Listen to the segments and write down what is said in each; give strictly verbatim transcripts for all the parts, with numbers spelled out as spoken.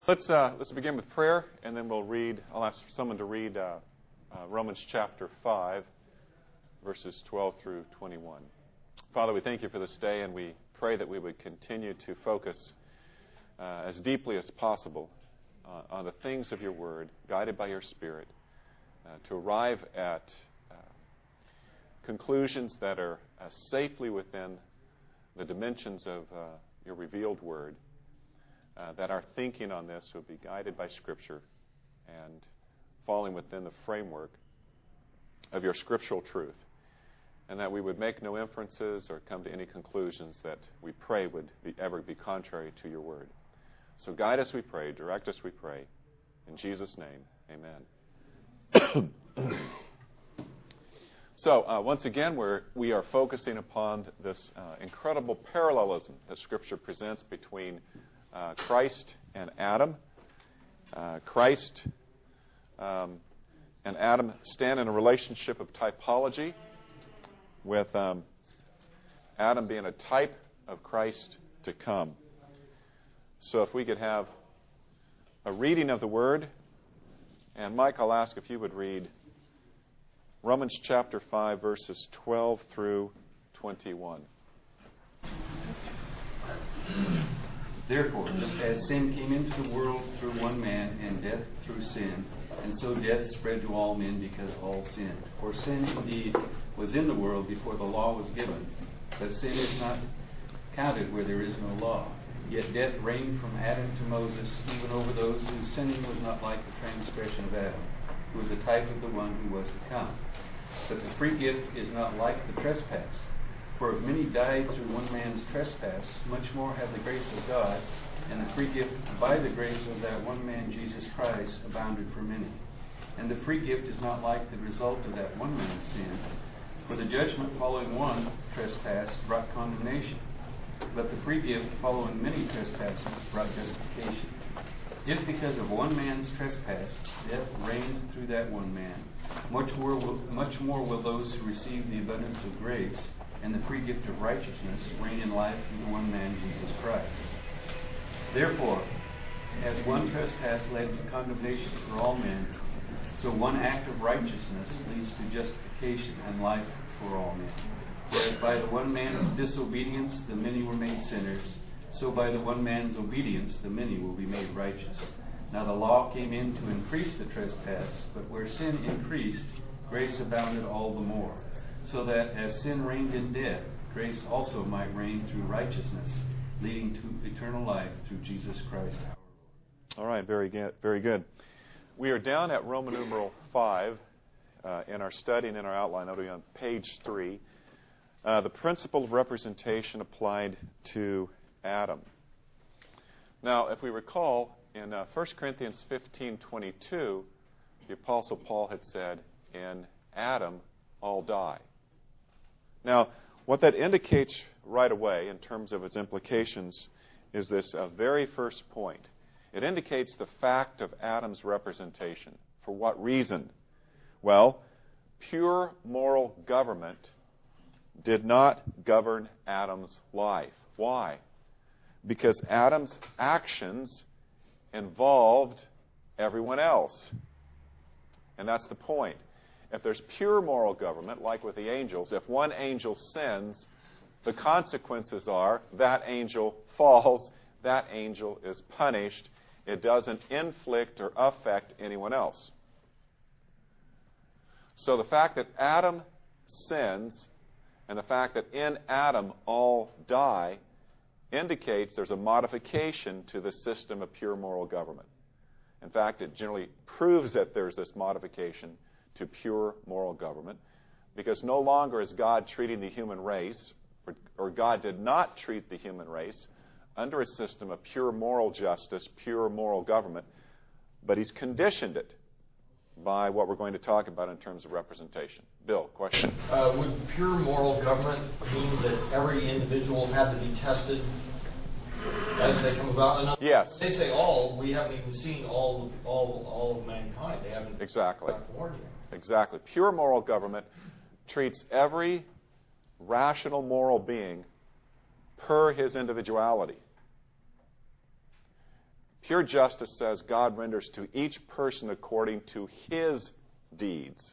Let's uh, let's begin with prayer, and then we'll read. I'll ask someone to read uh, uh, Romans chapter five, verses twelve through twenty-one. Father, we thank you for this day, and we pray that we would continue to focus uh, as deeply as possible uh, on the things of your Word, guided by your Spirit, uh, to arrive at uh, conclusions that are uh, safely within the dimensions of uh, your revealed Word. Uh, that our thinking on this will be guided by Scripture and falling within the framework of your scriptural truth, and that we would make no inferences or come to any conclusions that we pray would be, ever be contrary to your word. So guide us, we pray. Direct us, we pray. In Jesus' name, amen. So, uh, once again, we're, we are focusing upon this uh, incredible parallelism that Scripture presents between Uh, Christ and Adam. Uh, Christ um, and Adam stand in a relationship of typology, with um, Adam being a type of Christ to come. So if we could have a reading of the Word, and Mike, I'll ask if you would read Romans chapter five, verses twelve through twenty-one. Therefore, just as sin came into the world through one man, and death through sin, and so death spread to all men because all sinned. For sin indeed was in the world before the law was given, but sin is not counted where there is no law. Yet death reigned from Adam to Moses, even over those whose sinning was not like the transgression of Adam, who was a type of the one who was to come. But the free gift is not like the trespass. For if many died through one man's trespass, much more have the grace of God and the free gift by the grace of that one man, Jesus Christ, abounded for many. And the free gift is not like the result of that one man's sin. For the judgment following one trespass brought condemnation, but the free gift following many trespasses brought justification. If because of one man's trespass death reigned through that one man, much more will, much more will those who receive the abundance of grace and the free gift of righteousness reign in life through the one man, Jesus Christ. Therefore, as one trespass led to condemnation for all men, so one act of righteousness leads to justification and life for all men. Whereas by the one man's disobedience the many were made sinners, so by the one man's obedience the many will be made righteous. Now the law came in to increase the trespass, but where sin increased, grace abounded all the more. So that as sin reigned in death, grace also might reign through righteousness, leading to eternal life through Jesus Christ our Lord. All right, very good. Very good. We are down at Roman numeral five uh, in our study and in our outline. That'll be on page three. Uh, the principle of representation applied to Adam. Now, if we recall, in uh, First Corinthians fifteen twenty-two, the Apostle Paul had said, "In Adam all die." Now, what that indicates right away in terms of its implications is this uh, very first point. It indicates the fact of Adam's representation. For what reason? Well, pure moral government did not govern Adam's life. Why? Because Adam's actions involved everyone else. And that's the point. If there's pure moral government, like with the angels, if one angel sins, the consequences are that angel falls, that angel is punished. It doesn't inflict or affect anyone else. So the fact that Adam sins and the fact that in Adam all die indicates there's a modification to the system of pure moral government. In fact, it generally proves that there's this modification to pure moral government, because no longer is God treating the human race, or, or God did not treat the human race under a system of pure moral justice, pure moral government, but he's conditioned it by what we're going to talk about in terms of representation. Bill, question? Uh, would pure moral government mean that every individual had to be tested as they come about? And yes. They say all. We haven't even seen all all all of mankind. They haven't exactly. got born yet. Exactly. Pure moral government treats every rational moral being per his individuality. Pure justice says God renders to each person according to his deeds.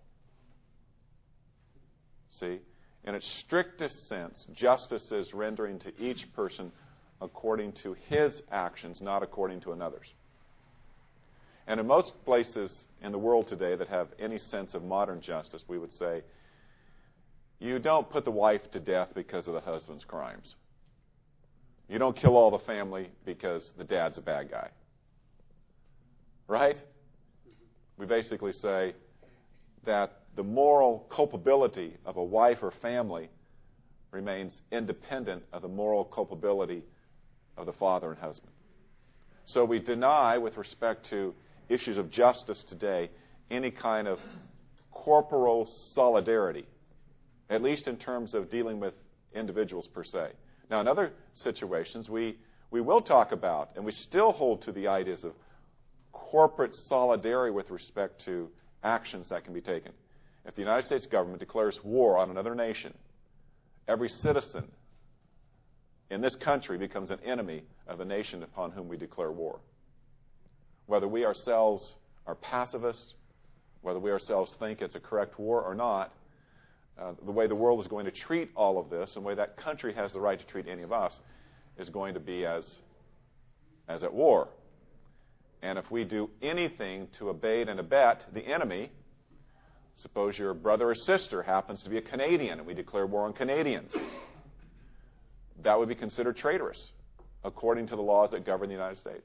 See? In its strictest sense, justice is rendering to each person according to his actions, not according to another's. And in most places in the world today that have any sense of modern justice, we would say, you don't put the wife to death because of the husband's crimes. You don't kill all the family because the dad's a bad guy. Right? We basically say that the moral culpability of a wife or family remains independent of the moral culpability of the father and husband. So we deny, with respect to issues of justice today, any kind of corporal solidarity, at least in terms of dealing with individuals per se. Now, in other situations, we, we will talk about, and we still hold to the ideas of corporate solidarity with respect to actions that can be taken. If the United States government declares war on another nation, every citizen in this country becomes an enemy of the nation upon whom we declare war. Whether we ourselves are pacifist, whether we ourselves think it's a correct war or not, uh, the way the world is going to treat all of this, and the way that country has the right to treat any of us, is going to be as, as at war. And if we do anything to abet and abet the enemy, suppose your brother or sister happens to be a Canadian and we declare war on Canadians, that would be considered traitorous according to the laws that govern the United States.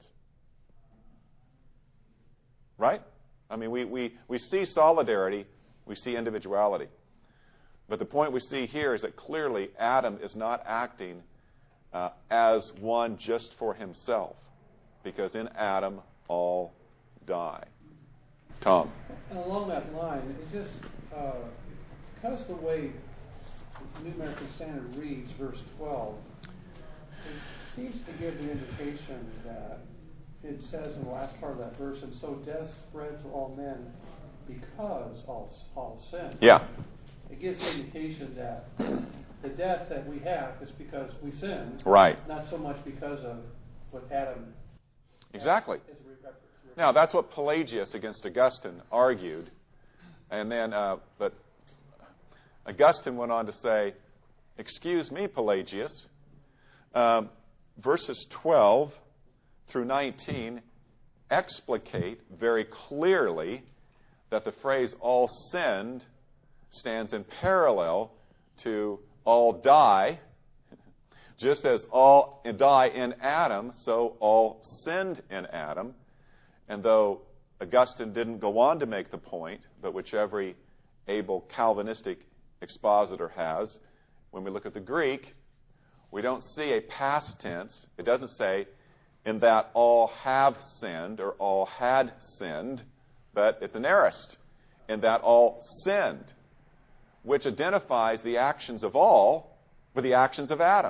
Right? I mean, we, we, we see solidarity, we see individuality. But the point we see here is that clearly Adam is not acting uh, as one just for himself, because in Adam all die. Tom. And along that line, it just, uh, because the way New American Standard reads verse twelve, it seems to give the indication that it says in the last part of that verse, and so death spread to all men because all, all sin. Yeah. It gives the indication that the death that we have is because we sinned. Right. Not so much because of what Adam. Exactly. Is Now, that's what Pelagius against Augustine argued. And then, uh, but Augustine went on to say, excuse me, Pelagius, um, verses twelve through nineteen explicate very clearly that the phrase all sinned stands in parallel to all die. Just as all die in Adam, so all sinned in Adam. And though Augustine didn't go on to make the point, but which every able Calvinistic expositor has, when we look at the Greek, we don't see a past tense. It doesn't say, in that all have sinned or all had sinned, but it's an aorist, in that all sinned, which identifies the actions of all with the actions of Adam.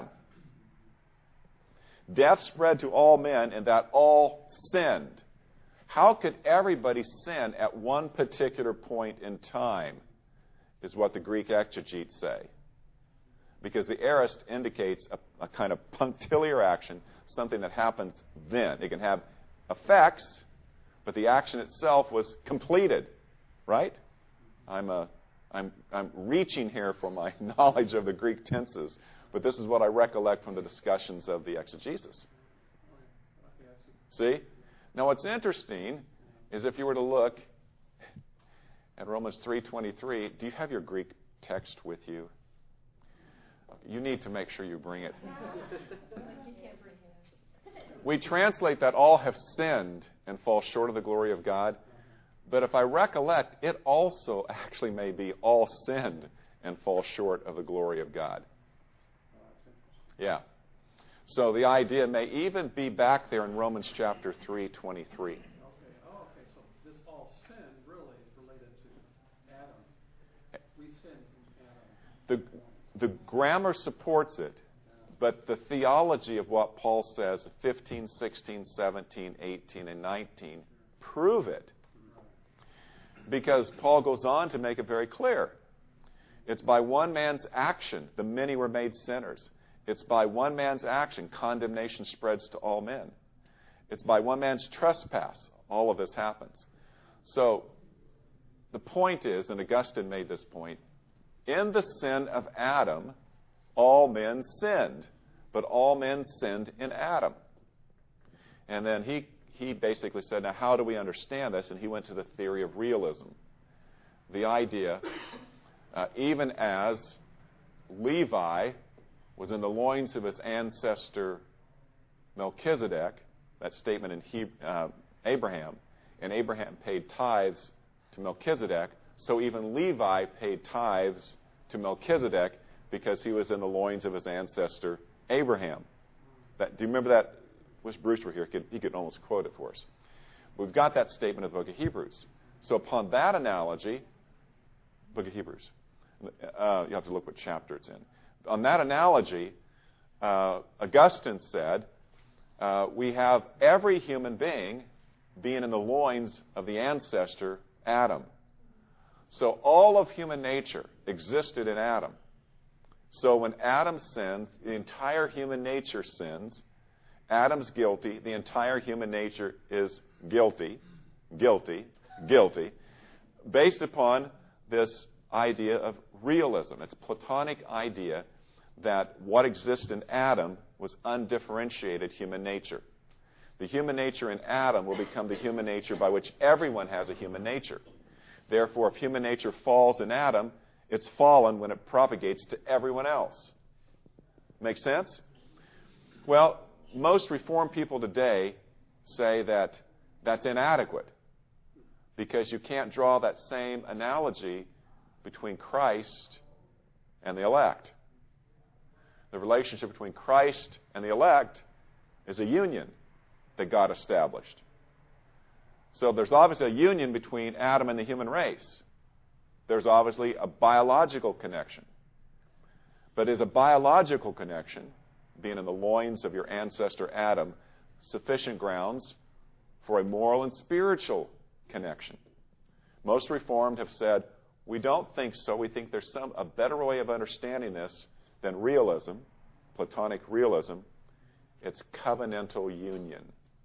Death spread to all men in that all sinned. How could everybody sin at one particular point in time, is what the Greek exegetes say. Because the aorist indicates a, a kind of punctiliar action, something that happens then. It can have effects, but the action itself was completed. Right? I'm, a, I'm, I'm reaching here for my knowledge of the Greek tenses, but this is what I recollect from the discussions of the exegesis. See? Now, what's interesting is if you were to look at Romans three twenty-three, do you have your Greek text with you? You need to make sure you bring it. We translate that all have sinned and fall short of the glory of God. But if I recollect, it also actually may be all sinned and fall short of the glory of God. Yeah. So the idea may even be back there in Romans chapter three twenty-three. Okay. Oh, okay. So this all sin really is related to Adam. We sinned in Adam. The, the grammar supports it, but the theology of what Paul says, fifteen, sixteen, seventeen, eighteen, and nineteen, prove it. Because Paul goes on to make it very clear. It's by one man's action the many were made sinners. It's by one man's action condemnation spreads to all men. It's by one man's trespass all of this happens. So the point is, and Augustine made this point, in the sin of Adam, all men sinned, but all men sinned in Adam. And then he, he basically said, now how do we understand this? And he went to the theory of realism. The idea, uh, even as Levi was in the loins of his ancestor Melchizedek, that statement in he, uh, Abraham, and Abraham paid tithes to Melchizedek, so even Levi paid tithes to Melchizedek because he was in the loins of his ancestor Abraham. That, do you remember that? Wish Bruce were here. He could, he could almost quote it for us. We've got that statement in the book of Hebrews. So upon that analogy, book of Hebrews, uh, you have to look what chapter it's in. On that analogy, uh, Augustine said, uh, we have every human being being in the loins of the ancestor Adam. So all of human nature existed in Adam. So when Adam sins, the entire human nature sins. Adam's guilty. The entire human nature is guilty, guilty, guilty, based upon this idea of realism. It's a Platonic idea that what exists in Adam was undifferentiated human nature. The human nature in Adam will become the human nature by which everyone has a human nature. Therefore, if human nature falls in Adam, it's fallen when it propagates to everyone else. Make sense? Well, most Reformed people today say that that's inadequate because you can't draw that same analogy between Christ and the elect. The relationship between Christ and the elect is a union that God established. So there's obviously a union between Adam and the human race. There's obviously a biological connection. But is a biological connection, being in the loins of your ancestor Adam, sufficient grounds for a moral and spiritual connection? Most Reformed have said, we don't think so. We think there's some a better way of understanding this than realism, Platonic realism. It's covenantal union.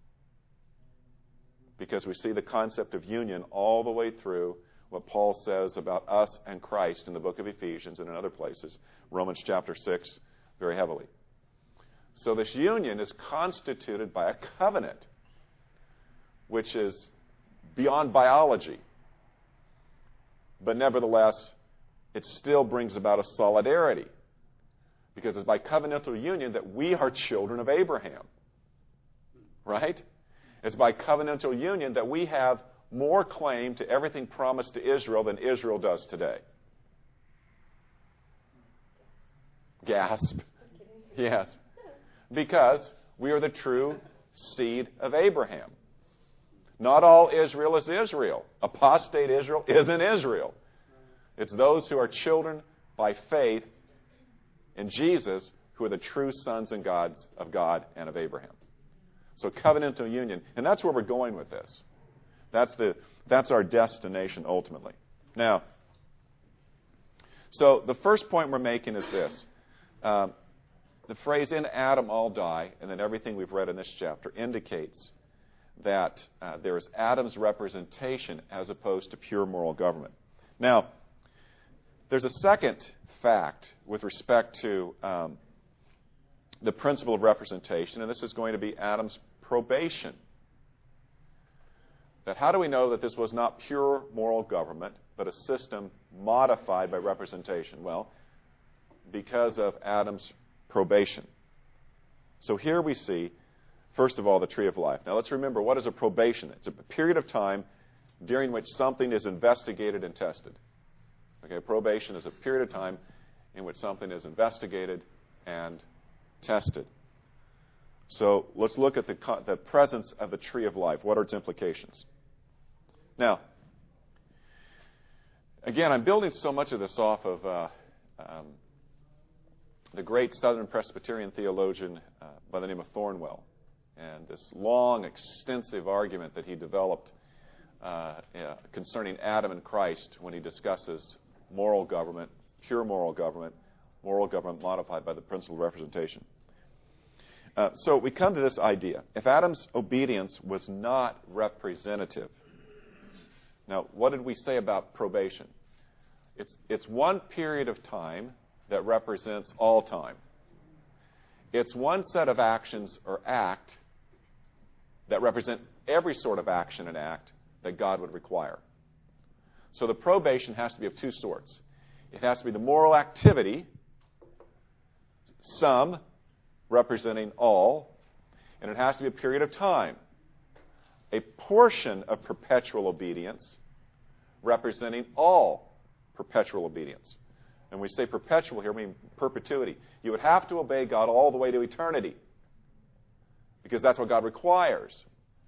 Because we see the concept of union all the way through what Paul says about us and Christ in the book of Ephesians and in other places, Romans chapter six, very heavily. So this union is constituted by a covenant, which is beyond biology. But nevertheless, it still brings about a solidarity. Because it's by covenantal union that we are children of Abraham. Right? It's by covenantal union that we have more claim to everything promised to Israel than Israel does today. Gasp. Yes. Because we are the true seed of Abraham. Not all Israel is Israel. Apostate Israel isn't Israel. It's those who are children by faith in Jesus who are the true sons and gods of God and of Abraham. So covenantal union. And that's where we're going with this. That's the that's our destination ultimately. Now, so the first point we're making is this. Um, the phrase, in Adam all die, and then everything we've read in this chapter indicates that uh, there is Adam's representation as opposed to pure moral government. Now, there's a second fact with respect to um, the principle of representation, and this is going to be Adam's probation. That how do we know that this was not pure moral government, but a system modified by representation? Well, because of Adam's probation. So here we see, first of all, the tree of life. Now let's remember, what is a probation? It's a period of time during which something is investigated and tested. Okay, probation is a period of time in which something is investigated and tested. So let's look at the, the presence of the tree of life. What are its implications? Now, again, I'm building so much of this off of uh, um, the great Southern Presbyterian theologian uh, by the name of Thornwell, and this long, extensive argument that he developed uh, uh, concerning Adam and Christ when he discusses moral government, pure moral government, moral government modified by the principle of representation. Uh, so we come to this idea. If Adam's obedience was not representative, now what did we say about probation? It's, it's one period of time that represents all time. It's one set of actions or act that represent every sort of action and act that God would require. So the probation has to be of two sorts. It has to be the moral activity, some representing all, and it has to be a period of time, a portion of perpetual obedience representing all perpetual obedience. And we say perpetual here, we mean perpetuity. You would have to obey God all the way to eternity because that's what God requires.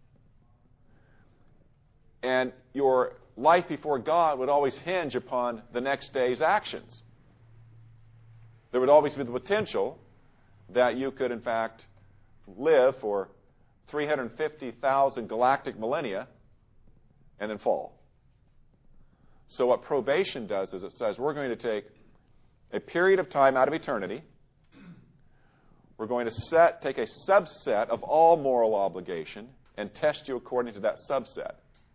And your life before God would always hinge upon the next day's actions. There would always be the potential that you could, in fact, live for three hundred fifty thousand galactic millennia and then fall. So what probation does is it says we're going to take a period of time out of eternity. We're going to set, take a subset of all moral obligation and test you according to that subset.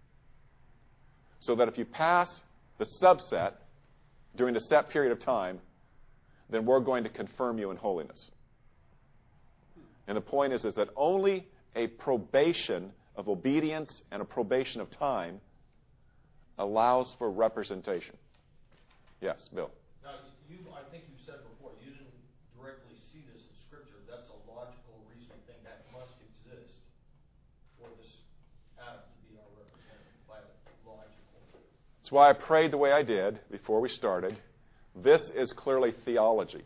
So that if you pass the subset during the set period of time, then we're going to confirm you in holiness. And the point is, is that only a probation of obedience and a probation of time allows for representation. Yes, Bill. Now, you, I think you said before, you didn't directly see this in Scripture. That's a logical, reasoning thing that must exist for this Adam to be our representative by logical. That's why I prayed the way I did before we started. This is clearly theology.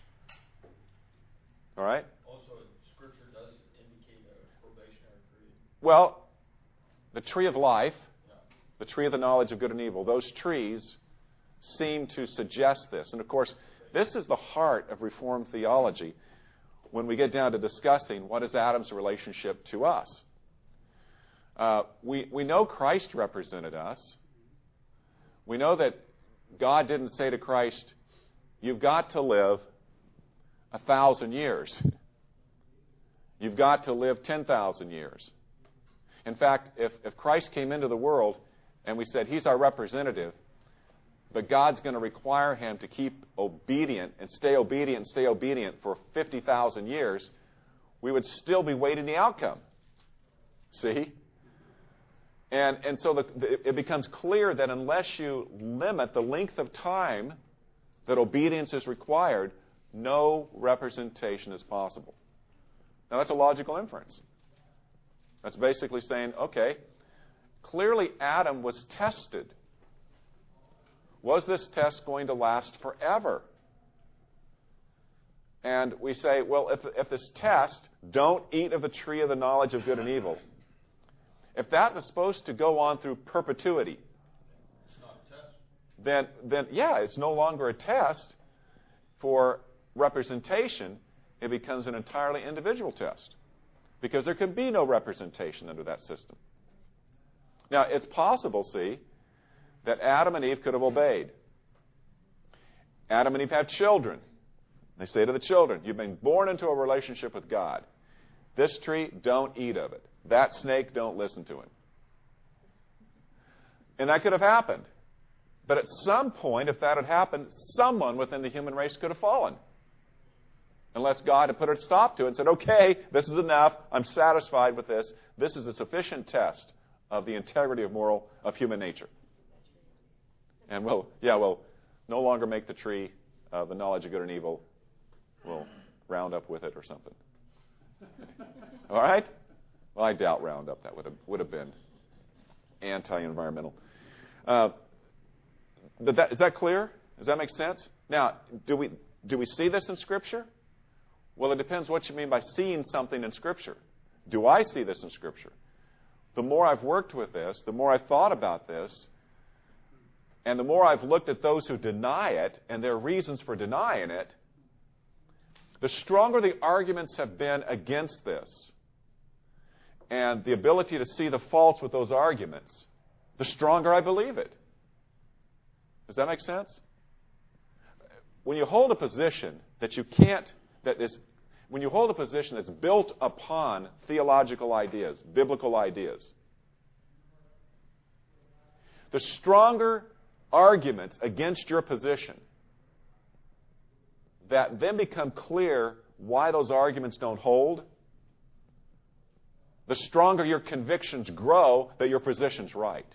All right? Also, Scripture does indicate a probationary period. Well, the tree of life, yeah. the tree of the knowledge of good and evil, those trees seem to suggest this. And of course, this is the heart of Reformed theology when we get down to discussing what is Adam's relationship to us. Uh, we, we know Christ represented us. We know that God didn't say to Christ, you've got to live a thousand years. You've got to live ten thousand years. In fact, if, if Christ came into the world and we said he's our representative, but God's going to require him to keep obedient and stay obedient and stay obedient for fifty thousand years, we would still be waiting the outcome. See? And, and so the, the, it becomes clear that unless you limit the length of time that obedience is required, no representation is possible. Now, that's a logical inference. That's basically saying, okay, clearly Adam was tested. Was this test going to last forever? And we say, well, if, if this test, don't eat of the tree of the knowledge of good and evil, if that is supposed to go on through perpetuity, it's not a test. Then, then, yeah, it's no longer a test for representation. It becomes an entirely individual test because there can be no representation under that system. Now, it's possible, see, that Adam and Eve could have obeyed. Adam and Eve have children. They say to the children, you've been born into a relationship with God. This tree, don't eat of it. That snake, don't listen to him. And that could have happened. But at some point, if that had happened, someone within the human race could have fallen. Unless God had put a stop to it and said, okay, this is enough. I'm satisfied with this. This is a sufficient test of the integrity of moral, of human nature. And we'll, yeah, we'll no longer make the tree of uh, the knowledge of good and evil. We'll round up with it or something. All right? Well, I doubt Roundup. That would have would have been anti-environmental. Uh, that, is that clear? Does that make sense? Now, do we do we see this in Scripture? Well, it depends what you mean by seeing something in Scripture. Do I see this in Scripture? The more I've worked with this, the more I've thought about this, and the more I've looked at those who deny it and their reasons for denying it, the stronger the arguments have been against this, and the ability to see the faults with those arguments, the stronger I believe it. Does that make sense? When you hold a position that you can't, that is when you hold a position that's built upon theological ideas, biblical ideas, the stronger arguments against your position that then become clear why those arguments don't hold, the stronger your convictions grow that your position's right.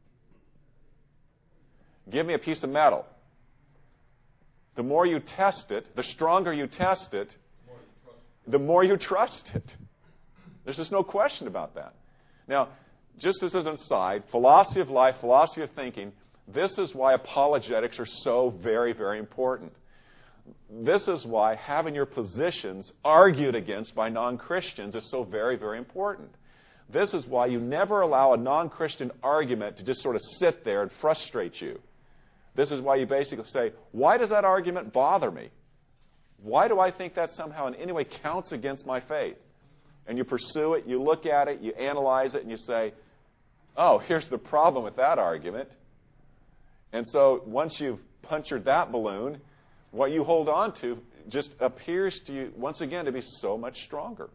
Give me a piece of metal. The more you test it, the stronger you test it, the more you trust it. There's just no question about that. Now, just as an aside, philosophy of life, philosophy of thinking, this is why apologetics are so very, very important. This is why having your positions argued against by non-Christians is so very, very important. This is why you never allow a non-Christian argument to just sort of sit there and frustrate you. This is why you basically say, why does that argument bother me? Why do I think that somehow in any way counts against my faith? And you pursue it, you look at it, you analyze it, and you say, oh, here's the problem with that argument. And so once you've punctured that balloon, what you hold on to just appears to you, once again, to be so much stronger.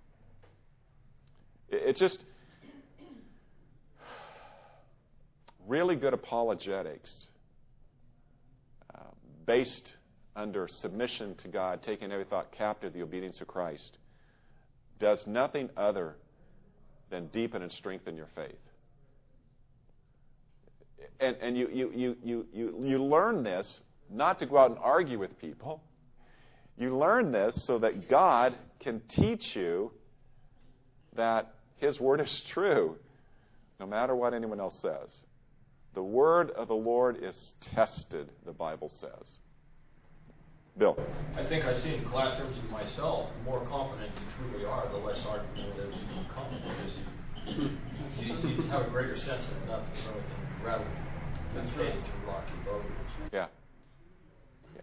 It's just really good apologetics uh, based under submission to God, taking every thought captive to the obedience of Christ, does nothing other than deepen and strengthen your faith. And, and you, you, you, you, you, you learn this not to go out and argue with people. You learn this so that God can teach you that His Word is true, no matter what anyone else says. The Word of the Lord is tested, the Bible says. Bill. I think I see in classrooms of myself, the more competent you truly are, the less argument there is you become, because you, you, you have a greater sense of nothing rather than the page and rocky boat. Yeah. Yeah.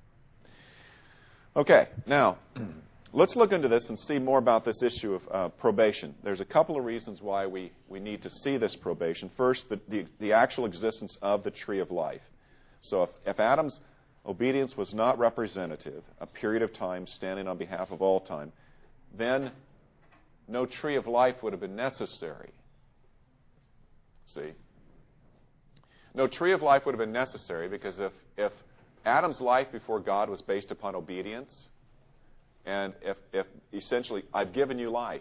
Okay, now, let's look into this and see more about this issue of uh, probation. There's a couple of reasons why we, we need to see this probation. First, the, the, the actual existence of the tree of life. So if, if Adam's obedience was not representative, a period of time standing on behalf of all time, then no tree of life would have been necessary. See? No tree of life would have been necessary because if, if Adam's life before God was based upon obedience, and if, if essentially, I've given you life,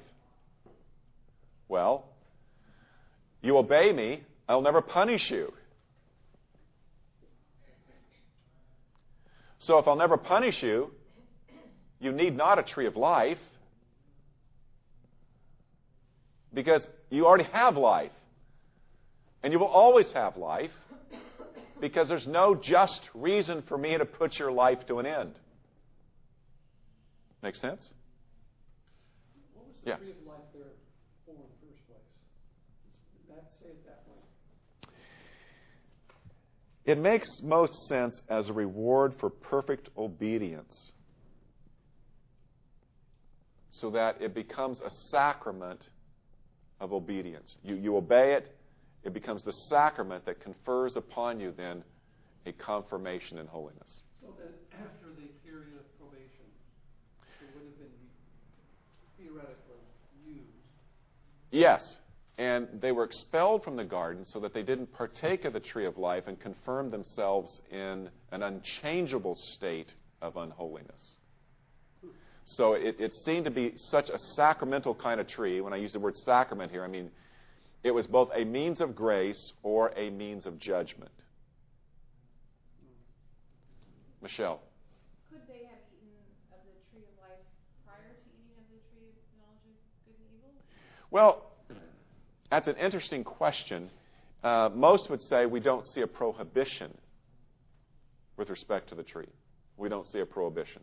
well, you obey me, I'll never punish you. So if I'll never punish you, you need not a tree of life because you already have life. And you will always have life because there's no just reason for me to put your life to an end. Make sense? What was the Yeah. tree of life there for in the first place? Did that say it that way? It makes most sense as a reward for perfect obedience, so that it becomes a sacrament of obedience. You, you obey it, it becomes the sacrament that confers upon you then a confirmation in holiness. So that after the period of probation, it would have been theoretically used. Yes. And they were expelled from the garden so that they didn't partake of the tree of life and confirm themselves in an unchangeable state of unholiness. So it, it seemed to be such a sacramental kind of tree. When I use the word sacrament here, I mean it was both a means of grace or a means of judgment. Michelle. Could they have eaten of the tree of life prior to eating of the tree of knowledge of good and evil? Well, that's an interesting question. Uh, most would say we don't see a prohibition with respect to the tree. We don't see a prohibition.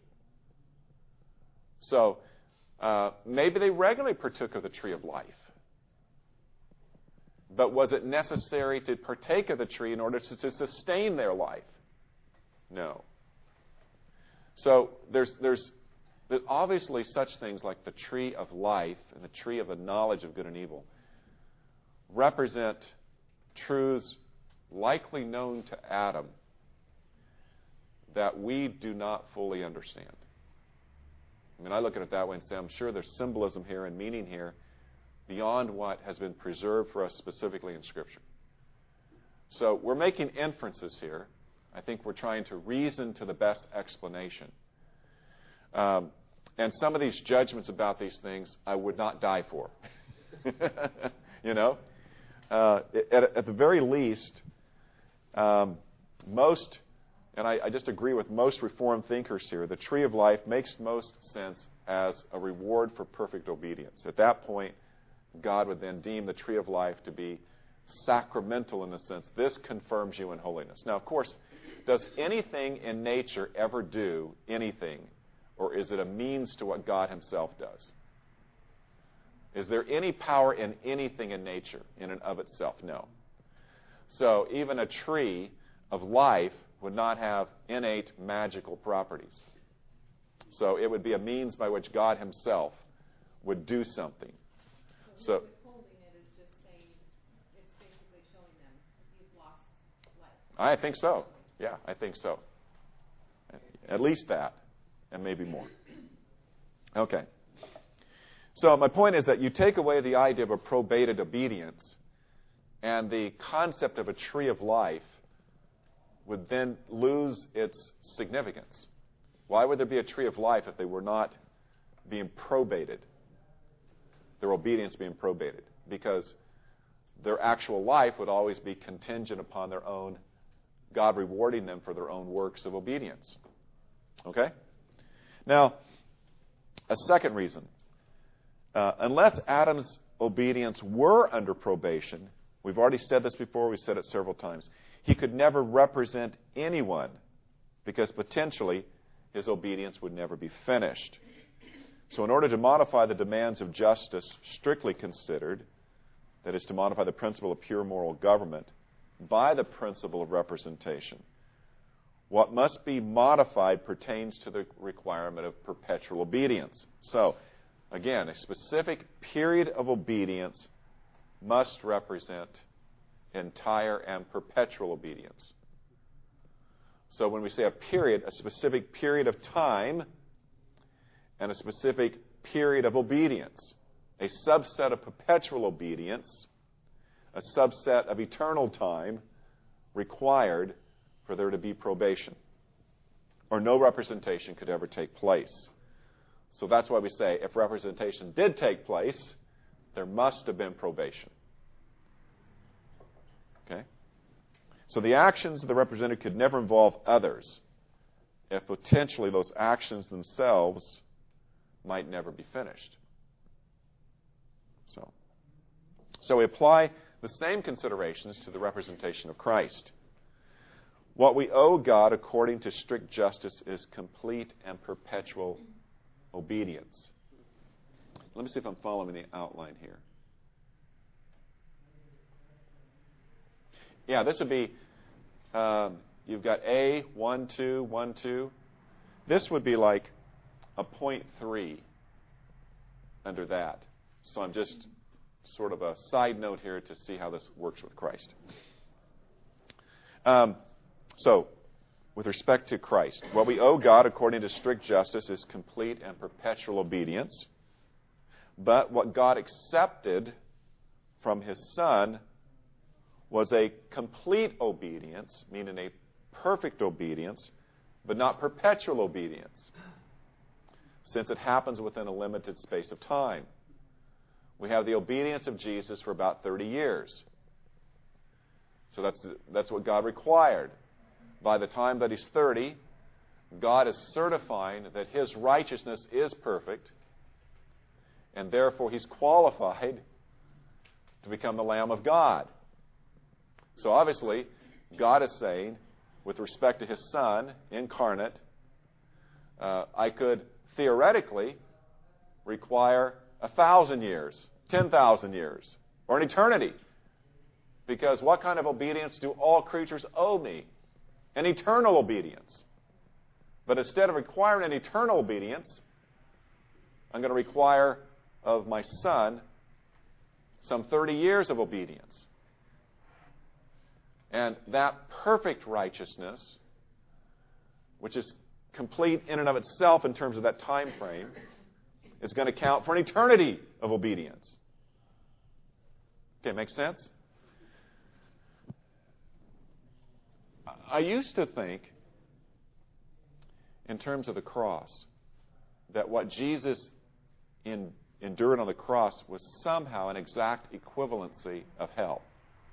So uh, maybe they regularly partook of the tree of life. But was it necessary to partake of the tree in order to, to sustain their life? No. So there's, there's, there's obviously such things like the tree of life and the tree of the knowledge of good and evil represent truths likely known to Adam that we do not fully understand. I mean, I look at it that way and say, I'm sure there's symbolism here and meaning here beyond what has been preserved for us specifically in Scripture. So we're making inferences here. I think we're trying to reason to the best explanation. Um, and some of these judgments about these things I would not die for. You know? Uh, at, at the very least, um, most, and I, I just agree with most Reformed thinkers here, the tree of life makes most sense as a reward for perfect obedience. At that point, God would then deem the tree of life to be sacramental in the sense, this confirms you in holiness. Now, of course, does anything in nature ever do anything, or is it a means to what God himself does? Is there any power in anything in nature in and of itself? No. So even a tree of life would not have innate magical properties. So it would be a means by which God himself would do something. So, So withholding it is just saying, it's basically showing them you've lost life. I think so. Yeah, I think so. At least that, and maybe more. Okay. So my point is that you take away the idea of a probated obedience, and the concept of a tree of life would then lose its significance. Why would there be a tree of life if they were not being probated? Their obedience being probated. Because their actual life would always be contingent upon their own, God rewarding them for their own works of obedience. Okay? Now, a second reason. Uh, unless Adam's obedience were under probation, we've already said this before, we've said it several times, he could never represent anyone because potentially his obedience would never be finished. So in order to modify the demands of justice strictly considered, that is to modify the principle of pure moral government by the principle of representation, what must be modified pertains to the requirement of perpetual obedience. So, again, a specific period of obedience must represent entire and perpetual obedience. So when we say a period, a specific period of time and a specific period of obedience, a subset of perpetual obedience, a subset of eternal time required for there to be probation, or no representation could ever take place. So that's why we say if representation did take place, there must have been probation. Okay? So the actions of the representative could never involve others if potentially those actions themselves might never be finished. So, so we apply the same considerations to the representation of Christ. What we owe God according to strict justice is complete and perpetual obedience. Let me see if I'm following the outline here. Yeah, this would be, um, you've got A, one, two, one, two. This would be like a point three under that. So I'm just sort of a side note here to see how this works with Christ. Um, so, with respect to Christ, what we owe God according to strict justice is complete and perpetual obedience. But what God accepted from his Son was a complete obedience, meaning a perfect obedience, but not perpetual obedience, since it happens within a limited space of time. We have the obedience of Jesus for about thirty years. So that's, that's what God required. By the time that he's thirty, God is certifying that his righteousness is perfect, and therefore he's qualified to become the Lamb of God. So obviously, God is saying, with respect to his Son, incarnate, uh, I could theoretically require a thousand years, ten thousand years, or an eternity. Because what kind of obedience do all creatures owe me? An eternal obedience. But instead of requiring an eternal obedience, I'm going to require of my Son some thirty years of obedience. And that perfect righteousness, which is complete in and of itself in terms of that time frame, is going to count for an eternity of obedience. Okay, makes sense? I used to think, in terms of the cross, that what Jesus in, endured on the cross was somehow an exact equivalency of hell.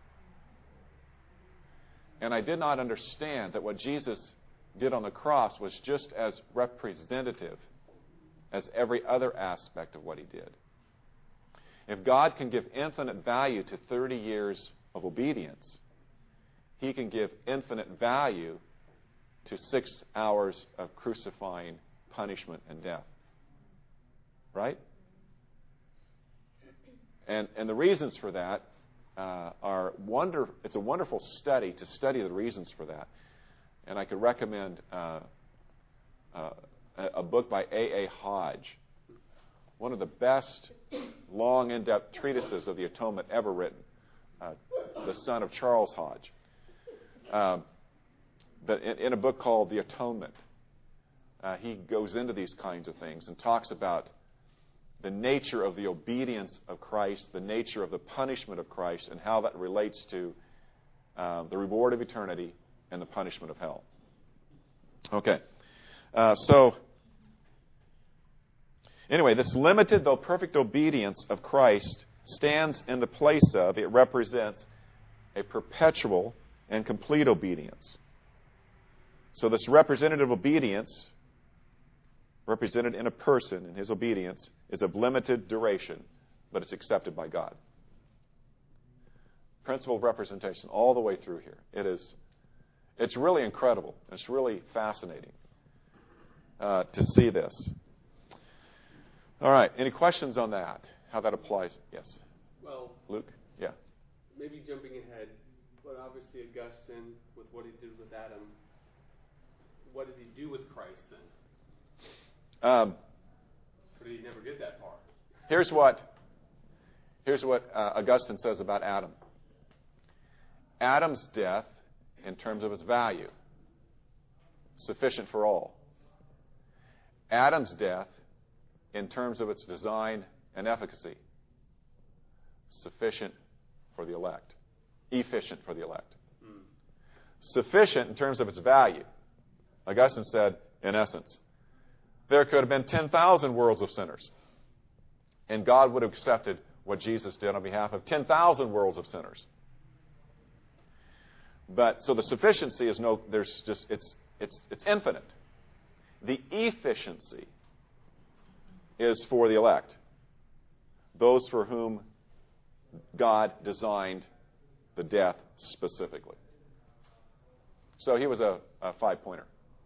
And I did not understand that what Jesus did on the cross was just as representative as every other aspect of what he did. If God can give infinite value to thirty years of obedience, he can give infinite value to six hours of crucifying punishment and death. Right? And and the reasons for that uh, are wonder. It's a wonderful study to study the reasons for that. And I could recommend uh, uh, a book by A A Hodge, one of the best long, in-depth treatises of the atonement ever written, uh, the son of Charles Hodge. Um, but in, in a book called The Atonement, uh, he goes into these kinds of things and talks about the nature of the obedience of Christ, the nature of the punishment of Christ, and how that relates to uh, the reward of eternity and the punishment of hell. Okay. Uh, so, anyway, this limited though perfect obedience of Christ stands in the place of, it represents a perpetual and complete obedience. So this representative obedience, represented in a person, in his obedience, is of limited duration, but it's accepted by God. Principle of representation all the way through here. It is, it's really incredible. It's really fascinating uh, to see this. All right. Any questions on that? How that applies? Yes. Well, Luke? Yeah. Maybe jumping ahead, but obviously Augustine, with what he did with Adam, what did he do with Christ then? Um, or did he never get that far? Here's what, here's what uh, Augustine says about Adam. Adam's death, in terms of its value, sufficient for all. Adam's death, in terms of its design and efficacy, sufficient for the elect. Efficient for the elect. Mm. Sufficient in terms of its value. Augustine said, in essence, there could have been ten thousand worlds of sinners, and God would have accepted what Jesus did on behalf of ten thousand worlds of sinners. But so the sufficiency is no, there's just, it's, it's, it's infinite. The efficiency is for the elect, those for whom God designed the death specifically. So he was a, a five-pointer.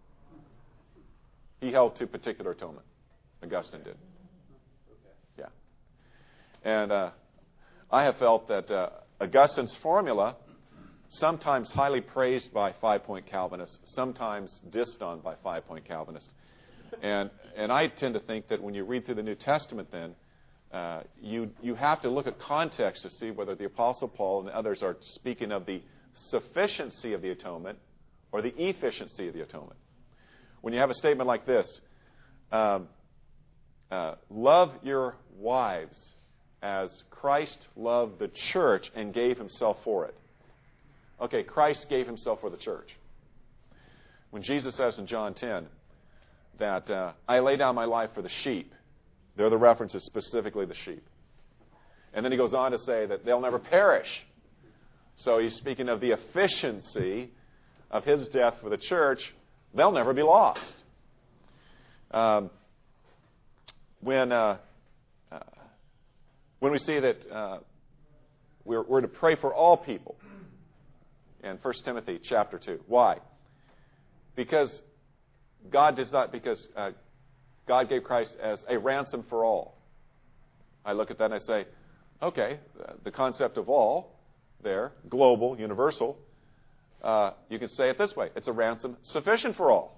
He held to particular atonement. Augustine did. Yeah. And uh, I have felt that uh, Augustine's formula, sometimes highly praised by five-point Calvinists, sometimes dissed on by five-point Calvinists. And and I tend to think that when you read through the New Testament then, uh, you you have to look at context to see whether the Apostle Paul and others are speaking of the sufficiency of the atonement or the efficiency of the atonement. When you have a statement like this, um, uh, love your wives as Christ loved the church and gave himself for it. Okay, Christ gave himself for the church. When Jesus says in John ten that uh, I lay down my life for the sheep, there are the references specifically the sheep. And then he goes on to say that they'll never perish. So he's speaking of the efficiency of his death for the church. They'll never be lost. Um, when uh, uh, when we see that uh, we're, we're to pray for all people in First Timothy chapter two. Why? Because God does not. Because uh, God gave Christ as a ransom for all. I look at that and I say, okay, the concept of all there, global, universal. Uh, you can say it this way. It's a ransom sufficient for all.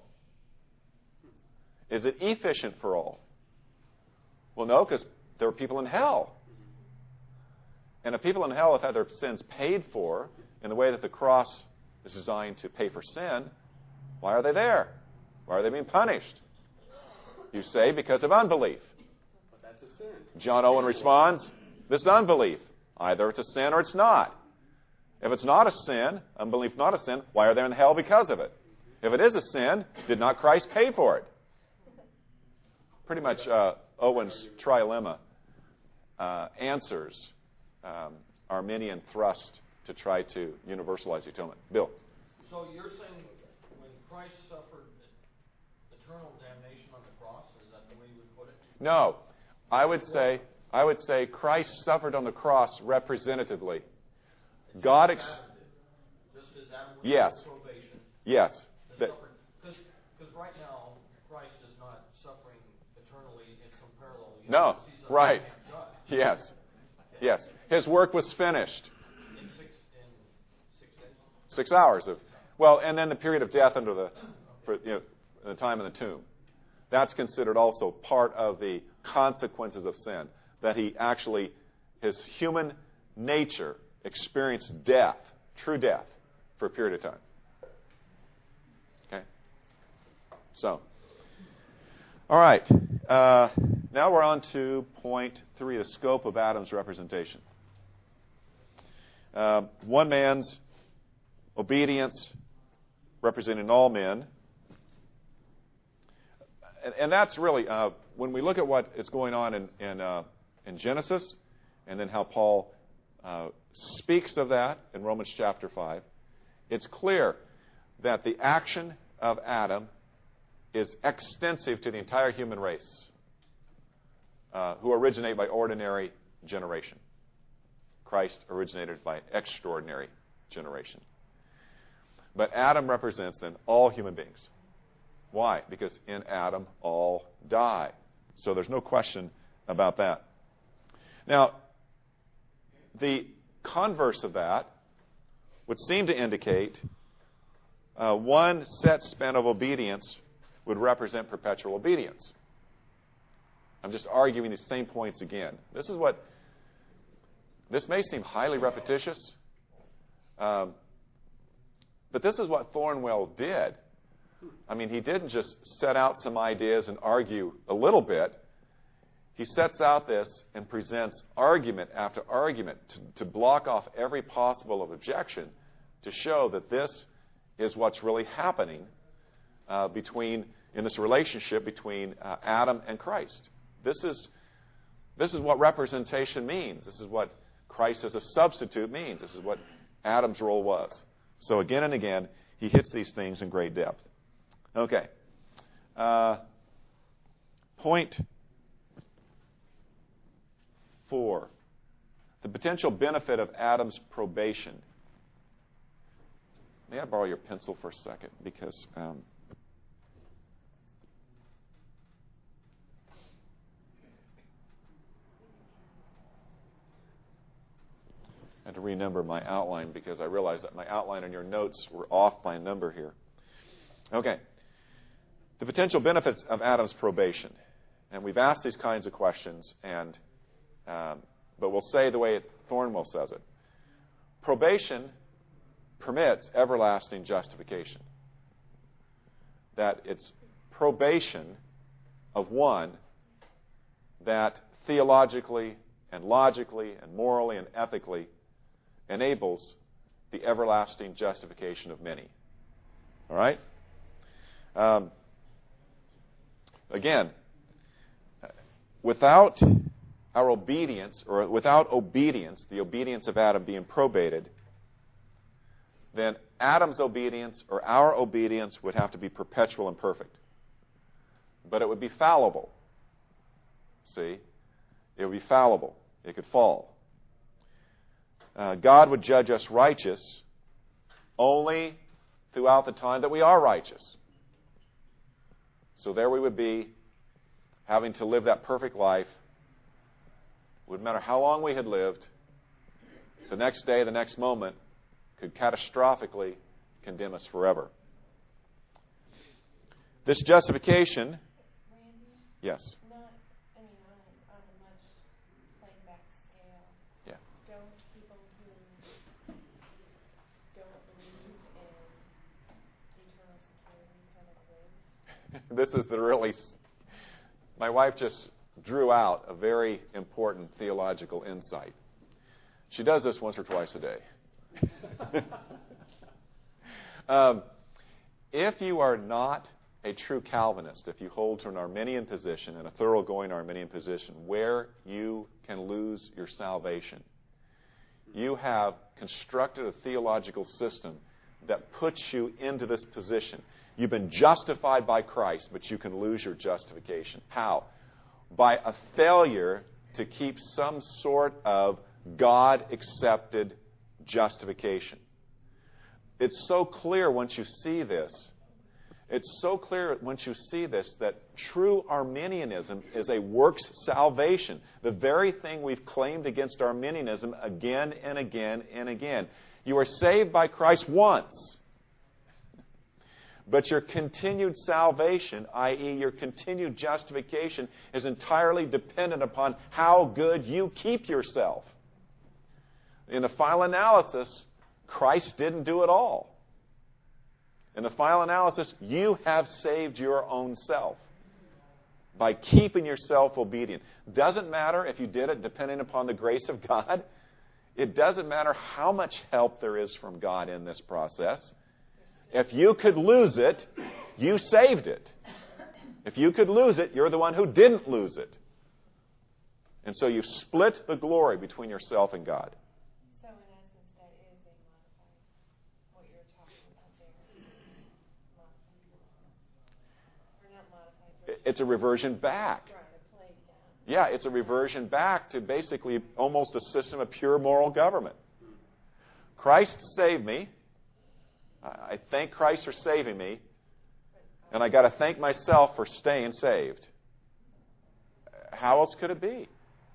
Is it efficient for all? Well, no, because there are people in hell. And if people in hell have had their sins paid for in the way that the cross is designed to pay for sin, why are they there? Why are they being punished? You say because of unbelief. sin? John Owen responds, this is unbelief. Either it's a sin or it's not. If it's not a sin, unbelief not a sin, why are they in hell because of it? If it is a sin, did not Christ pay for it? Pretty much uh, Owen's trilemma uh, answers um, Arminian thrust to try to universalize the atonement. Bill? So you're saying when Christ suffered eternal damnation on the cross, is that the way you would put it? No. I would say I would say Christ suffered on the cross representatively. God ex- Adam did. Just as Adam was Yes. under probation. Yes. That- Because right now, Christ is not suffering eternally in some parallel universe. No. He's a Right. man God. Yes. Yes. His work was finished. In six, in six days? Six hours of, well, and then the period of death under the, for, you know, the time in the tomb. That's considered also part of the consequences of sin. That he actually, his human nature experienced death, true death, for a period of time. Okay? So, all right. Uh, now we're on to point three, the scope of Adam's representation. Uh, one man's obedience representing all men. And, and that's really, uh, when we look at what is going on in, in, uh, in Genesis, and then how Paul uh, speaks of that in Romans chapter five, it's clear that the action of Adam is extensive to the entire human race, uh, who originate by ordinary generation. Christ originated by extraordinary generation. But Adam represents then all human beings. Why? Because in Adam all die. So there's no question about that. Now, the converse of that would seem to indicate uh, one set span of obedience would represent perpetual obedience. I'm just arguing these same points again. This is what, this may seem highly repetitious, um, but this is what Thornwell did. I mean, he didn't just set out some ideas and argue a little bit. He sets out this and presents argument after argument to, to block off every possible of objection to show that this is what's really happening uh, between in this relationship between uh, Adam and Christ. This is this is what representation means. This is what Christ as a substitute means. This is what Adam's role was. So again and again, he hits these things in great depth. Okay. Uh, point four. The potential benefit of Adam's probation. May I borrow your pencil for a second? Because um, I had to renumber my outline because I realized that my outline and your notes were off by a number here. Okay. The potential benefits of Adam's probation. And we've asked these kinds of questions, and um, but we'll say the way Thornwell says it. Probation permits everlasting justification. That it's probation of one that theologically and logically and morally and ethically enables the everlasting justification of many. All right? Um, again, without our obedience, or without obedience, the obedience of Adam being probated, then Adam's obedience or our obedience would have to be perpetual and perfect. But it would be fallible. See? It would be fallible. It could fall. Uh, God would judge us righteous only throughout the time that we are righteous. So there we would be, having to live that perfect life. It wouldn't matter how long we had lived. The next day, the next moment, could catastrophically condemn us forever. This justification, Randy? yes, Not, I mean, on a, on a much plain back scale. yeah. Don't people who don't believe in eternal security kind of live? This is the really. My wife just drew out a very important theological insight. She does this once or twice a day. um, if you are not a true Calvinist, if you hold to an Arminian position and a thoroughgoing Arminian position where you can lose your salvation, you have constructed a theological system that puts you into this position. You've been justified by Christ, but you can lose your justification. How? By a failure to keep some sort of God-accepted justification. It's so clear once you see this. It's so clear once you see this that true Arminianism is a works salvation. The very thing we've claimed against Arminianism again and again and again. You are saved by Christ once. But your continued salvation, that is your continued justification, is entirely dependent upon how good you keep yourself. In the final analysis, Christ didn't do it all. In the final analysis, you have saved your own self by keeping yourself obedient. Doesn't matter if you did it depending upon the grace of God. It doesn't matter how much help there is from God in this process. If you could lose it, you saved it. If you could lose it, you're the one who didn't lose it. And so you've split the glory between yourself and God. So in essence, that is a modified, what you're talking about there. Modified. Or not modified. It's a reversion back. Right, a play down. Yeah, it's a reversion back to basically almost a system of pure moral government. Christ saved me. I thank Christ for saving me. And I got to thank myself for staying saved. How else could it be?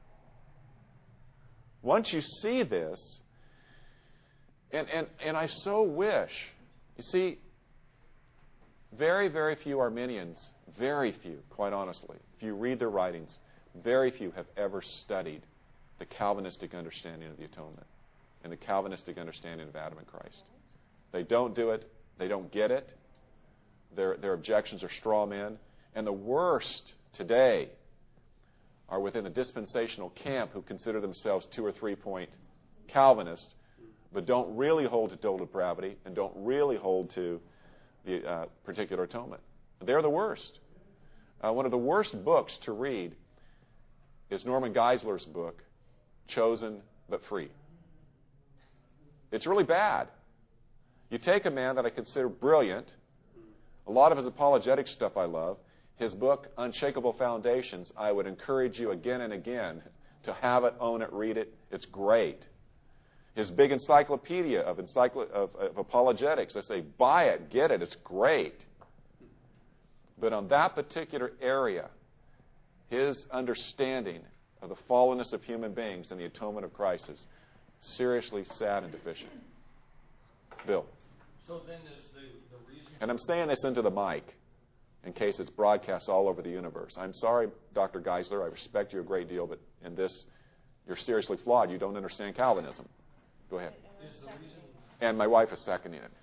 Once you see this, and, and, and I so wish, you see, very, very few Arminians, very few, quite honestly, if you read their writings, very few have ever studied the Calvinistic understanding of the atonement and the Calvinistic understanding of Adam and Christ. They don't do it. They don't get it. Their, their objections are straw men. And the worst today are within the dispensational camp who consider themselves two or three point Calvinists, but don't really hold to total depravity and don't really hold to the uh, particular atonement. They're the worst. Uh, one of the worst books to read is Norman Geisler's book, Chosen but Free. It's really bad. You take a man that I consider brilliant, a lot of his apologetic stuff I love, his book, Unshakable Foundations, I would encourage you again and again to have it, own it, read it. It's great. His big encyclopedia of, encycl- of, of apologetics, I say, buy it, get it, it's great. But on that particular area, his understanding of the fallenness of human beings and the atonement of Christ is seriously sad and deficient. Bill. So then is the, the reason... And I'm saying this into the mic in case it's broadcast all over the universe. I'm sorry, Doctor Geisler, I respect you a great deal, but in this, you're seriously flawed. You don't understand Calvinism. Go ahead. Is the reason... And my wife is seconding it.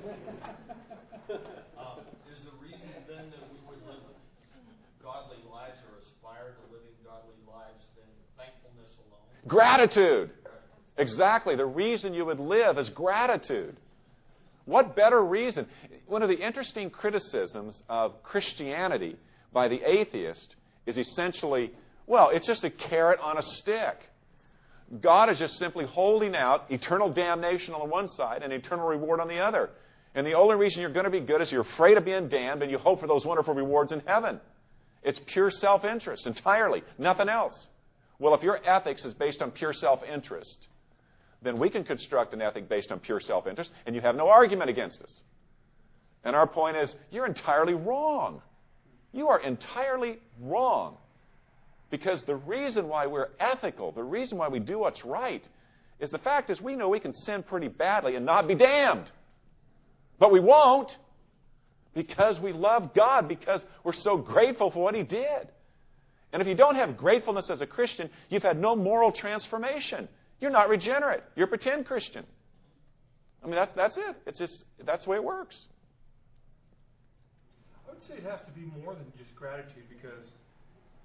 uh, is the reason then that we would live godly lives or aspire to living godly lives then thankfulness alone? Gratitude. Exactly. The reason you would live is gratitude. What better reason? One of the interesting criticisms of Christianity by the atheist is essentially, well, it's just a carrot on a stick. God is just simply holding out eternal damnation on the one side and eternal reward on the other. And the only reason you're going to be good is you're afraid of being damned and you hope for those wonderful rewards in heaven. It's pure self-interest entirely, nothing else. Well, if your ethics is based on pure self-interest, then we can construct an ethic based on pure self-interest, and you have no argument against us. And our point is, you're entirely wrong. You are entirely wrong. Because the reason why we're ethical, the reason why we do what's right, is the fact is we know we can sin pretty badly and not be damned. But we won't, because we love God, because we're so grateful for what He did. And if you don't have gratefulness as a Christian, you've had no moral transformation. You're not regenerate. You're a pretend Christian. I mean, that's that's it. It's just that's the way it works. I would say it has to be more than just gratitude, because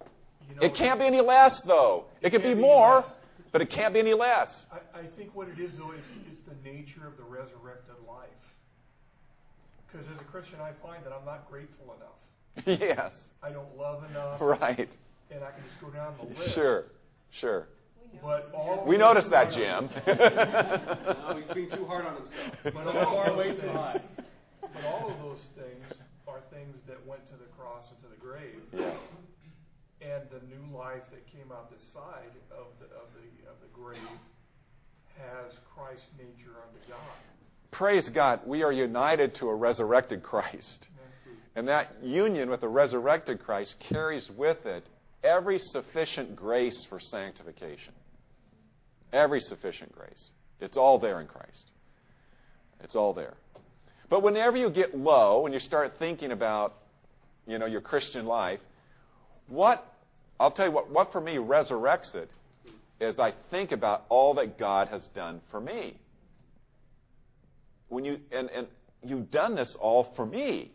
You know, It can't be any less, though. It, It could be can't be more, less. but it can't be any less. I, I think what it is, though, is, is the nature of the resurrected life. Because as a Christian, I find that I'm not grateful enough. Yes. I don't love enough. Right. And I can just go down the list. Sure. Sure. But all We noticed that, Jim. No, he's being too hard on himself. But all, of those things, but all of those things are things that went to the cross and to the grave. Yes. And the new life that came out this side of the of the of the grave has Christ's nature unto God. Praise God. We are united to a resurrected Christ. And that union with the resurrected Christ carries with it every sufficient grace for sanctification. Every sufficient grace. It's all there in Christ. It's all there. But whenever you get low and you start thinking about, you know, your Christian life, what, I'll tell you what, what for me resurrects it is I think about all that God has done for me. When you, and, and you've done this all for me.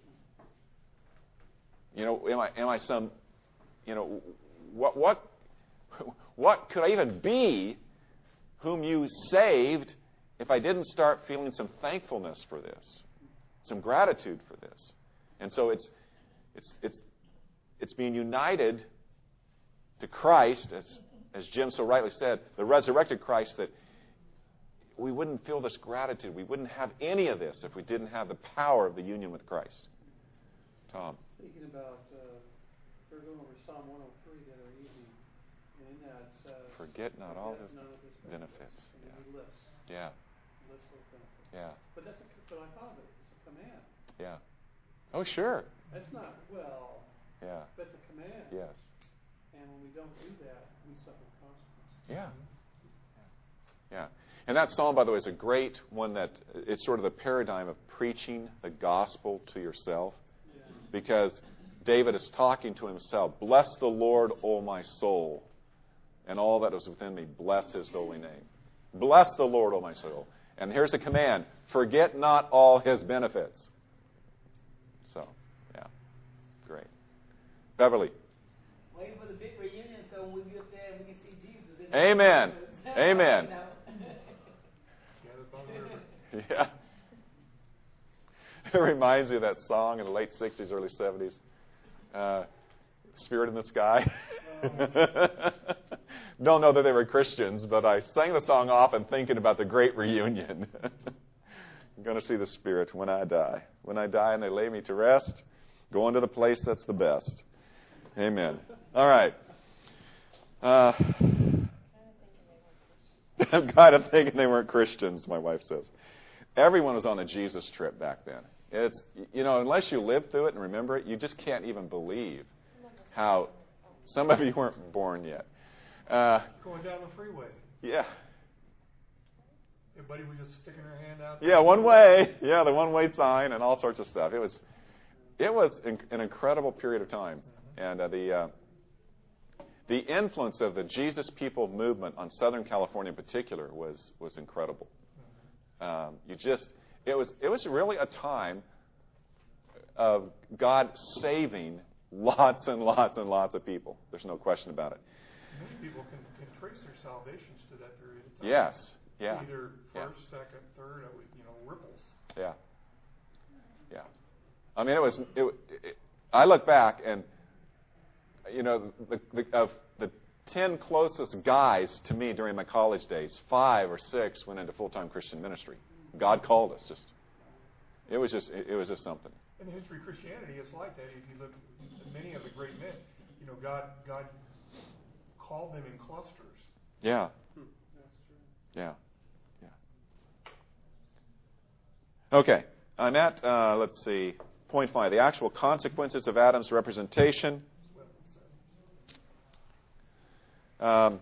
You know, am I, am I some, you know, what, what, what could I even be whom you saved if I didn't start feeling some thankfulness for this, some gratitude for this? And so it's, it's, it's, it's being united to Christ, as, as Jim so rightly said, the resurrected Christ, that we wouldn't feel this gratitude. We wouldn't have any of this if we didn't have the power of the union with Christ. Tom. Thinking about, uh, we're going over Psalm one oh three the other evening, and in that it says, Forget not all his none of his benefits. And Yeah. he lists, Yeah. lists those benefits. Yeah. But that's a, but I thought of it, it's a command. Yeah. Oh, sure. That's not, well, Yeah. but the command. Yes. And when we don't do that, we suffer consequences. Yeah. Yeah. And that psalm, by the way, is a great one that it's sort of the paradigm of preaching the gospel to yourself. Yeah. Because David is talking to himself. Bless the Lord, O my soul, and all that is within me. Bless his holy name. Bless the Lord, O my soul. And here's the command. Forget not all his benefits. So, yeah. Great. Beverly. Waiting for the big reunion so when we get there we can see Jesus. In Amen. the Amen. you know? Yeah. It reminds me of that song in the late sixties, early seventies. Uh, Spirit in the Sky. Don't know that they were Christians, but I sang the song often thinking about the great reunion. I'm going to see the Spirit when I die. When I die and they lay me to rest, going to the place that's the best. Amen. All right. Uh, I'm kind of thinking they weren't Christians, my wife says. Everyone was on a Jesus trip back then. It's, you know, unless you live through it and remember it, you just can't even believe how some of you weren't born yet. Uh, Going down the freeway. yeah. Everybody was just sticking their hand out. Yeah, one way. Yeah, the one-way sign and all sorts of stuff. It was, it was an incredible period of time, and uh, the uh, the influence of the Jesus People movement on Southern California in particular was was incredible. Um, you just, it was it was really a time of God saving lots and lots and lots of people. There's no question about it. Many people can, can trace their salvations to that period of time. Yes. Yeah. Either Yeah. first, second, third, you know, ripples. Yeah. Yeah. I mean, it was. It, it, I look back and, you know, the, the, of the ten closest guys to me during my college days, five or six went into full-time Christian ministry. God called us. Just, it was just, it, it was just something. In the history of Christianity, it's like that. If you look at many of the great men, you know, God, God called them in clusters. Yeah. That's true. Yeah. Yeah. Okay. On that, uh, let's see. Point five, the actual consequences of Adam's representation. Um,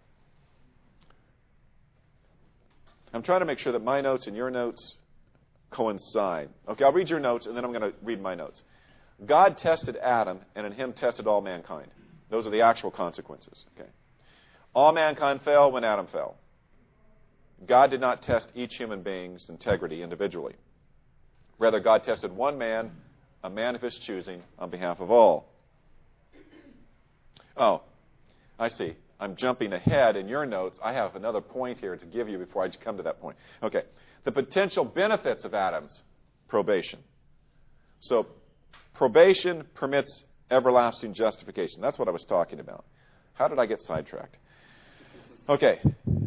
I'm trying to make sure that my notes and your notes coincide. Okay, I'll read your notes, and then I'm going to read my notes. God tested Adam, and in him tested all mankind. Those are the actual consequences. Okay. All mankind fell when Adam fell. God did not test each human being's integrity individually. Rather, God tested one man, a man of his choosing, on behalf of all. Oh, I see. I'm jumping ahead in your notes. I have another point here to give you before I come to that point. Okay. The potential benefits of Adam's probation. So, probation permits everlasting justification. That's what I was talking about. How did I get sidetracked? Okay.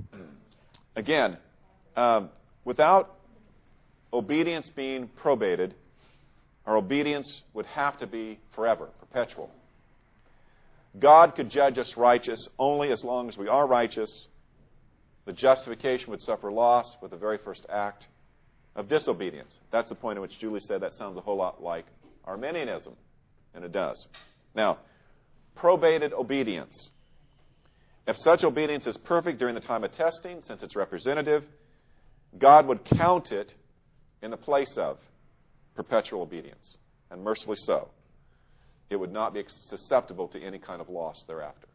Again, um, without obedience being probated, our obedience would have to be forever, perpetual. God could judge us righteous only as long as we are righteous. The justification would suffer loss with the very first act of disobedience. That's the point at which Julie said that sounds a whole lot like Arminianism, and it does. Now, probated obedience. If such obedience is perfect during the time of testing, since it's representative, God would count it in the place of perpetual obedience, and mercifully so. It would not be susceptible to any kind of loss thereafter.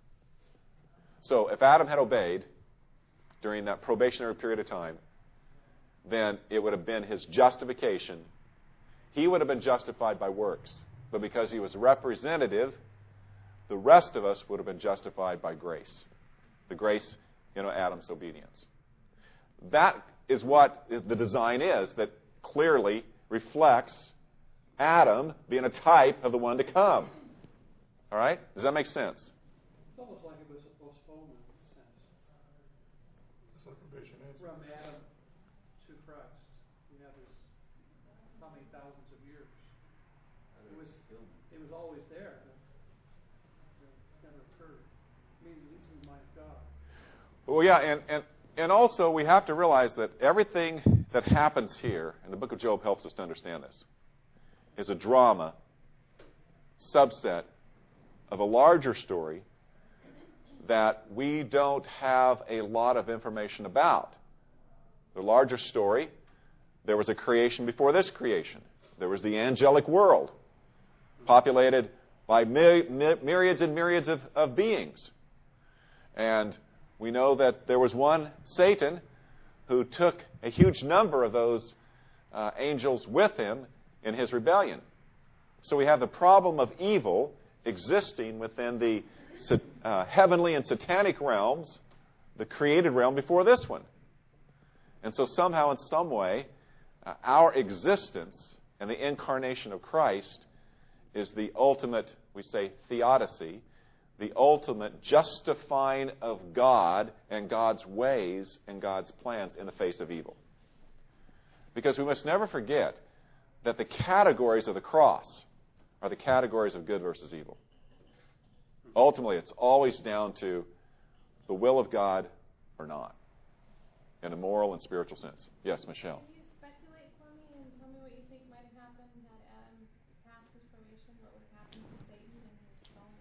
So if Adam had obeyed during that probationary period of time, then it would have been his justification. He would have been justified by works. But because he was representative, the rest of us would have been justified by grace. The grace in Adam's obedience. That is what the design is that clearly reflects Adam being a type of the one to come. All right? Does that make sense? It's almost like it was a postponement in a sense. That's what provision is. From Adam to Christ. We have this, how many thousands of years? It was, it was always there. It's never occurred. It means at least in the mind of God. Well, yeah, and, and, and also we have to realize that everything that happens here, and the book of Job helps us to understand this, is a drama subset of a larger story that we don't have a lot of information about. The larger story, there was a creation before this creation. There was the angelic world, populated by my, my, myriads and myriads of, of beings. And we know that there was one, Satan, who took a huge number of those uh, angels with him in his rebellion. So we have the problem of evil existing within the uh, heavenly and satanic realms, the created realm before this one. And so somehow, in some way, uh, our existence and the incarnation of Christ is the ultimate, we say, theodicy, the ultimate justifying of God and God's ways and God's plans in the face of evil. Because we must never forget that the categories of the cross are the categories of good versus evil. Ultimately, it's always down to the will of God or not, in a moral and spiritual sense. Yes, Michelle. Can you speculate for me and tell me what you think might have happened had Adam passed his probation? What would have happened to Satan and his fallen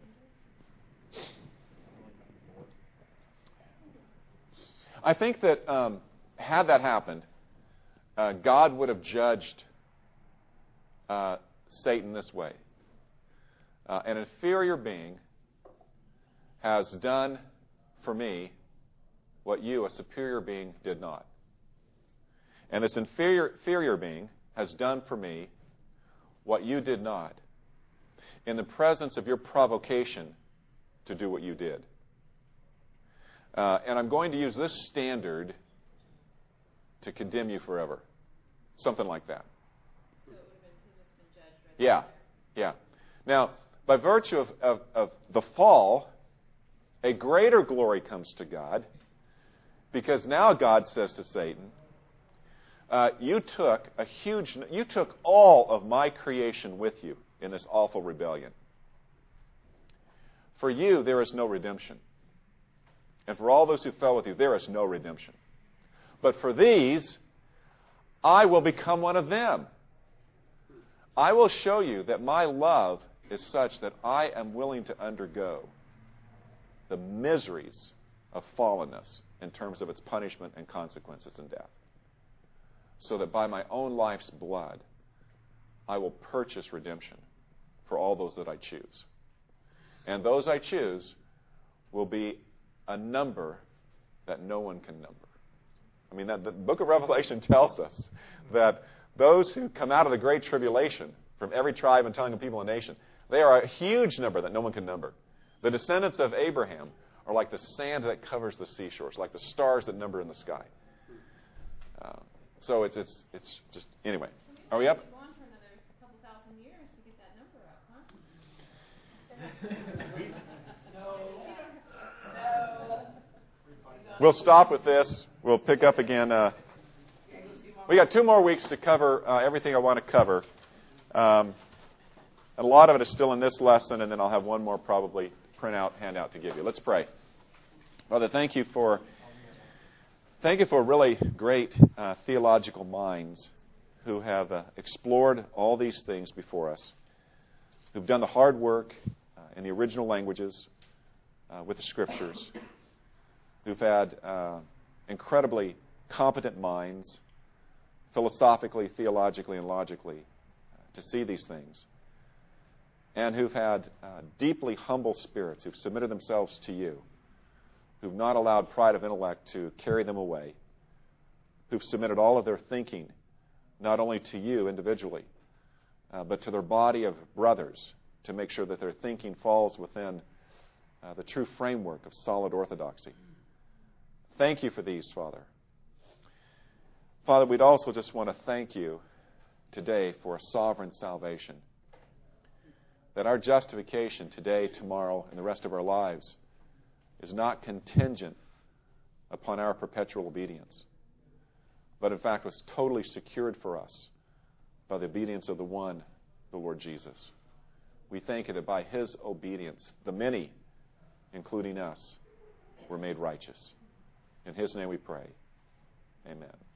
angels? I think that um, had that happened, uh, God would have judged uh, Satan this way. Uh, an inferior being has done for me what you, a superior being, did not. And this inferior, inferior being has done for me what you did not in the presence of your provocation to do what you did. Uh, and I'm going to use this standard to condemn you forever. Something like that. So it would have been, just been judged right Yeah, there. yeah. Now, by virtue of, of, of the fall, a greater glory comes to God, because now God says to Satan, uh, you took a huge, you took all of my creation with you in this awful rebellion. For you, there is no redemption. And for all those who fell with you, there is no redemption. But for these, I will become one of them. I will show you that my love is such that I am willing to undergo the miseries of fallenness in terms of its punishment and consequences in death. So that by my own life's blood, I will purchase redemption for all those that I choose. And those I choose will be a number that no one can number. I mean, that, the book of Revelation tells us that those who come out of the great tribulation from every tribe and tongue and people and nation, they are a huge number that no one can number. The descendants of Abraham are like the sand that covers the seashores, like the stars that number in the sky. Uh, so it's it's it's just anyway. Are we up? Go on for another couple thousand years to get that number up, huh? No. No. We'll stop with this. We'll pick up again. Uh, we got two more weeks to cover uh, everything I want to cover. Um, a lot of it is still in this lesson, and then I'll have one more probably printout, handout to give you. Let's pray. Father, thank you for thank you for really great uh, theological minds who have uh, explored all these things before us, who've done the hard work uh, in the original languages uh, with the Scriptures, who've had uh, incredibly competent minds, philosophically, theologically, and logically, uh, to see these things, and who've had uh, deeply humble spirits who've submitted themselves to you, who've not allowed pride of intellect to carry them away, who've submitted all of their thinking not only to you individually, uh, but to their body of brothers to make sure that their thinking falls within uh, the true framework of solid orthodoxy. Thank you for these, Father. Father, we'd also just want to thank you today for a sovereign salvation, that our justification today, tomorrow, and the rest of our lives is not contingent upon our perpetual obedience, but in fact was totally secured for us by the obedience of the one, the Lord Jesus. We thank you that by his obedience, the many, including us, were made righteous. In his name we pray. Amen.